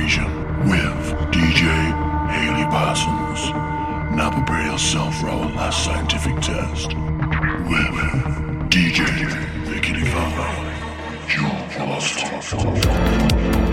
Invasion with DJ Haley Parsons. Now prepare yourself for our last scientific test with DJ Vicky Divine. You're lost.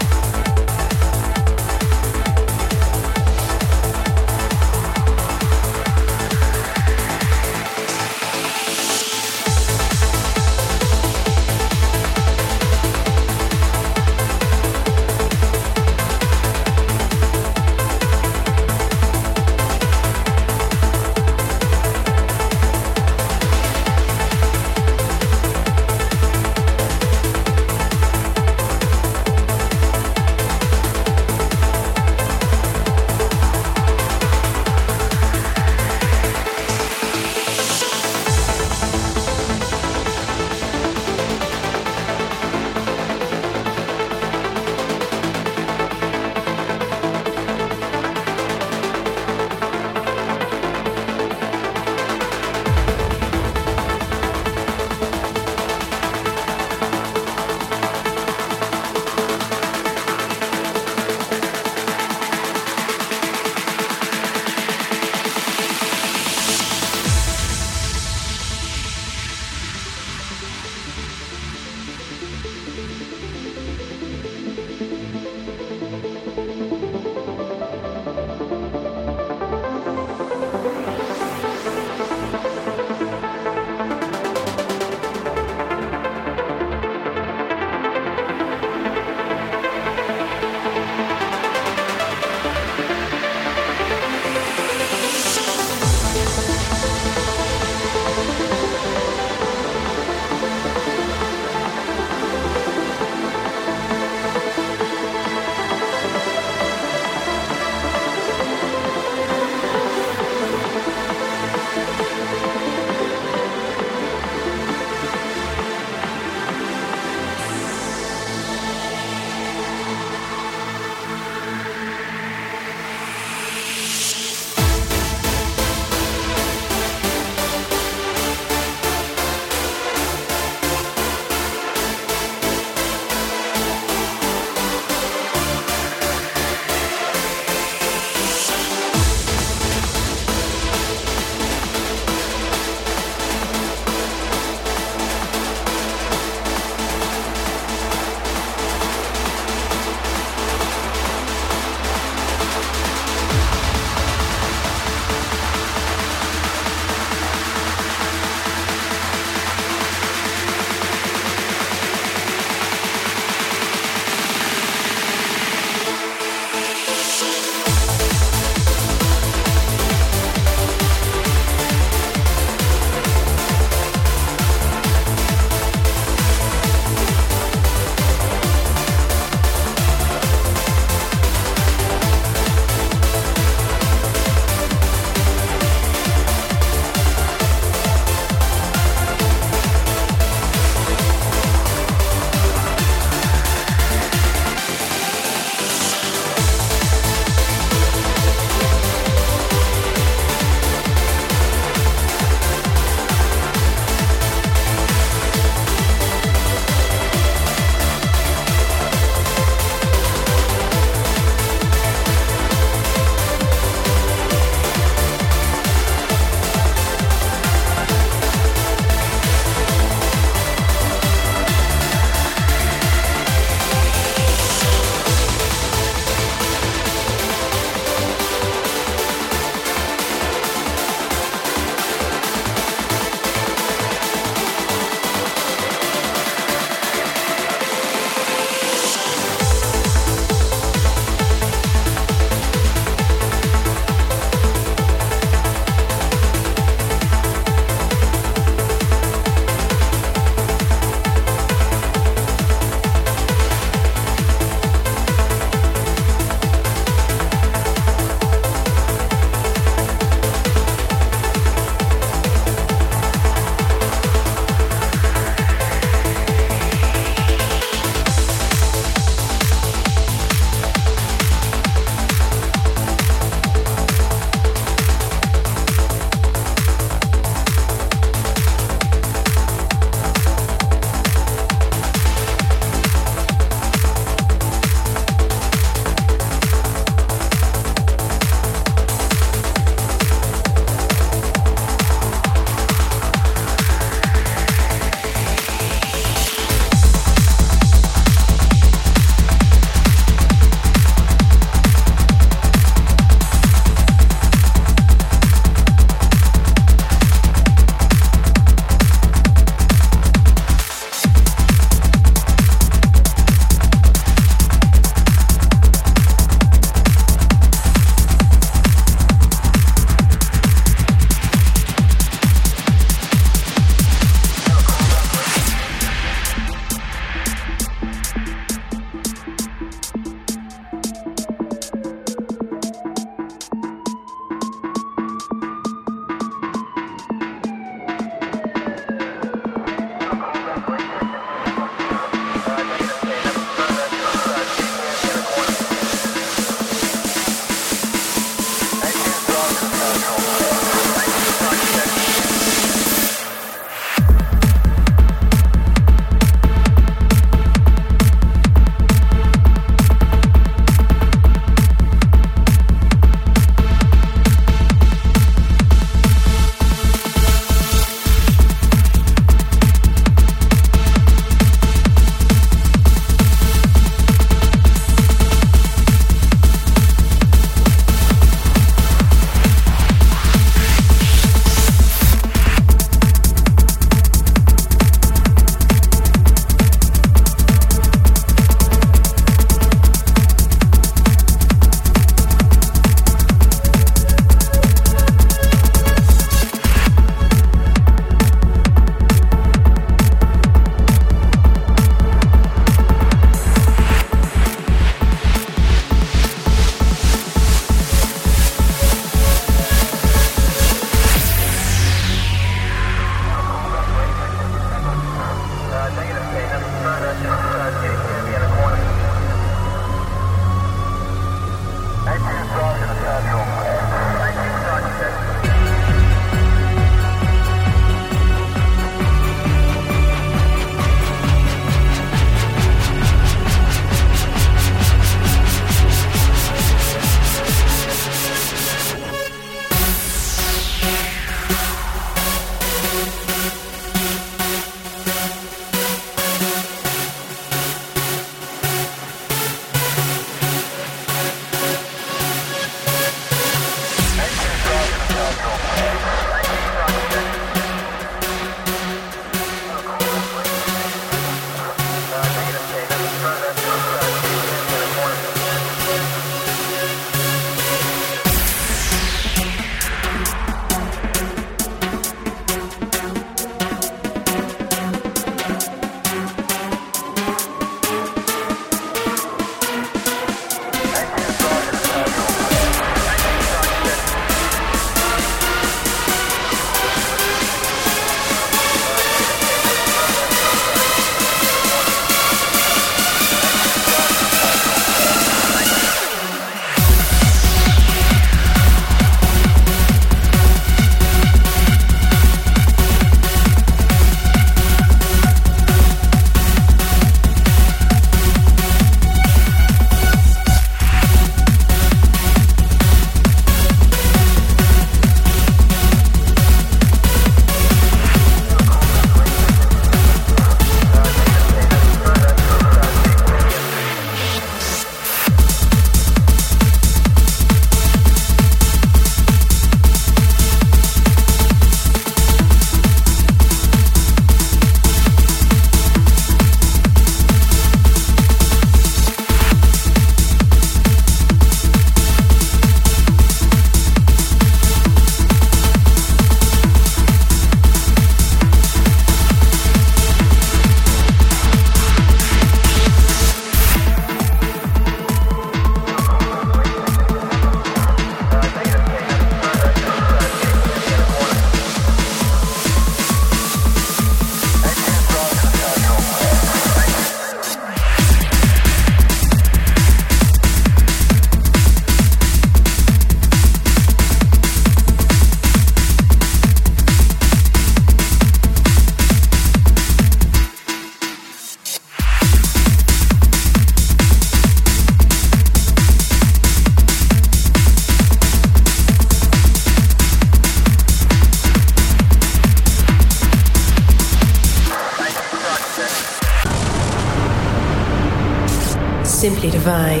Simply divine.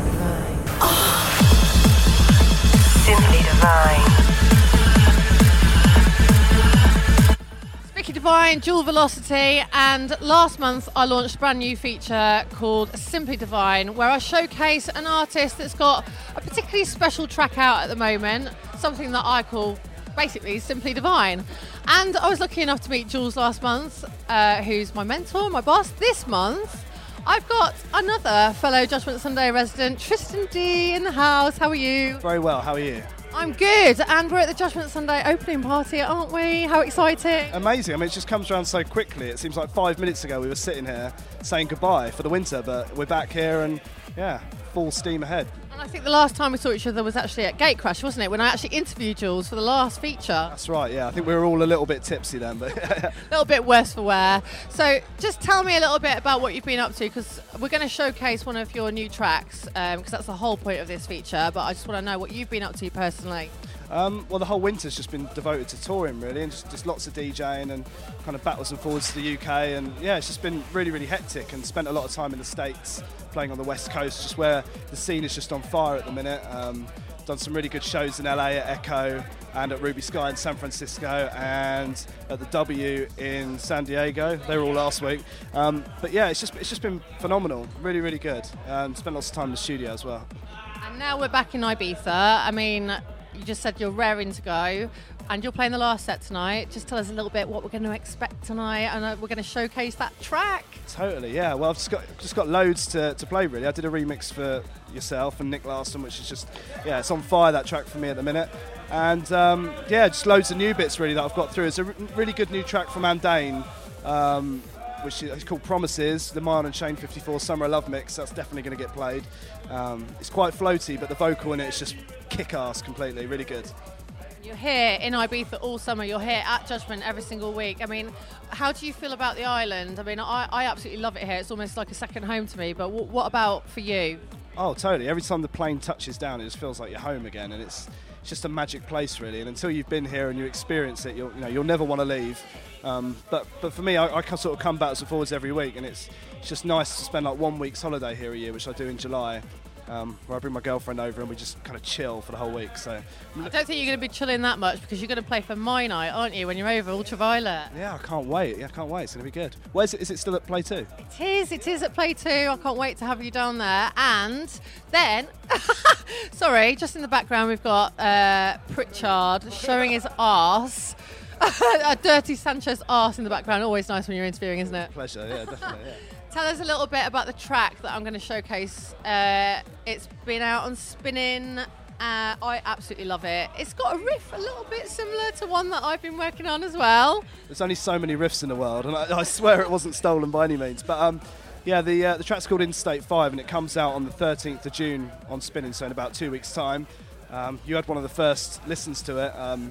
Simply divine. Vicky Divine, Dual Velocity, and last month I launched a brand new feature called Simply Divine, where I showcase an artist that's got a particularly special track out at the moment, something that I call basically Simply Divine. And I was lucky enough to meet Jules last month, who's my mentor, my boss. This month I've got another fellow Judgment Sunday resident, Tristan D, in the house. How are you? Very well, how are you? I'm good, and we're at the Judgment Sunday opening party, aren't we? How exciting. Amazing. I mean, it just comes around so quickly. It seems like 5 minutes ago we were sitting here saying goodbye for the winter, but we're back here and, yeah, full steam ahead. And I think the last time we saw each other was actually at Gatecrash, wasn't it? When I actually interviewed Jules for the last feature. That's right, yeah. I think we were all a little bit tipsy then, but a little bit worse for wear. So just tell me a little bit about what you've been up to, because we're going to showcase one of your new tracks, because that's the whole point of this feature, but I just want to know what you've been up to personally. Well, the whole winter's just been devoted to touring, really, and just lots of DJing and kind of backwards and forwards to the UK, and yeah, it's just been really, really hectic, and spent a lot of time in the States playing on the West Coast, just where the scene is just on fire at the minute. Done some really good shows in LA at Echo and at Ruby Sky in San Francisco and at the W in San Diego. They were all last week. But yeah, it's just been phenomenal, really, really good, and spent lots of time in the studio as well. And now we're back in Ibiza. I mean, you just said you're raring to go, and you're playing the last set tonight. Just tell us a little bit what we're going to expect tonight, and we're going to showcase that track. Totally, yeah. Well, I've just got loads to play, really. I did a remix for yourself and Nick Larson, which is just, yeah, it's on fire, that track for me at the minute. And yeah, just loads of new bits really that I've got through. It's a really good new track from Andane, which is called Promises, the Mile and Shane 54 Summer Love Mix. That's definitely going to get played. It's quite floaty, but the vocal in it is just kick-ass completely, really good. You're here in Ibiza all summer. You're here at Judgment every single week. I mean, how do you feel about the island? I mean, I absolutely love it here. It's almost like a second home to me, but what about for you? Oh, totally. Every time the plane touches down, it just feels like you're home again, and it's just a magic place, really. And until you've been here and you experience it, you'll never want to leave. But for me, I can sort of come backwards and forwards every week, and it's just nice to spend like 1 week's holiday here a year, which I do in July. Where I bring my girlfriend over and we just kind of chill for the whole week. So I don't think you're going to be chilling that much, because you're going to play for My Night, aren't you, when you're over Ultraviolet? Yeah, I can't wait. It's going to be good. Where is it? Is it still at Play 2? It is at Play 2. I can't wait to have you down there. And then, sorry, just in the background we've got Pritchard showing his arse. A dirty Sanchez arse in the background. Always nice when you're interviewing, isn't it? Pleasure, yeah, definitely, yeah. Tell us a little bit about the track that I'm going to showcase. It's been out on Spinnin'. I absolutely love it. It's got a riff a little bit similar to one that I've been working on as well. There's only so many riffs in the world, and I swear it wasn't stolen by any means. But yeah, the track's called Interstate 5, and it comes out on the 13th of June on Spinnin', so in about 2 weeks' time. You had one of the first listens to it.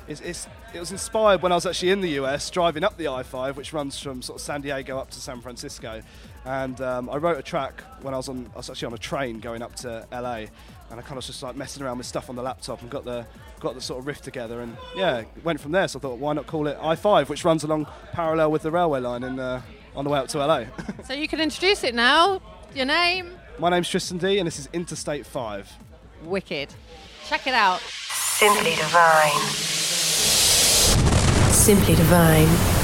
It was inspired when I was actually in the US, driving up the I-5, which runs from sort of San Diego up to San Francisco. And I wrote a track when I was actually on a train going up to LA, and I kind of just like messing around with stuff on the laptop and got the sort of riff together, and yeah, went from there. So I thought, why not call it I-5, which runs along parallel with the railway line on the way up to LA. So you can introduce it now. Your name? My name's Tristan D, and this is Interstate 5. Wicked. Check it out. Simply divine. Simply divine.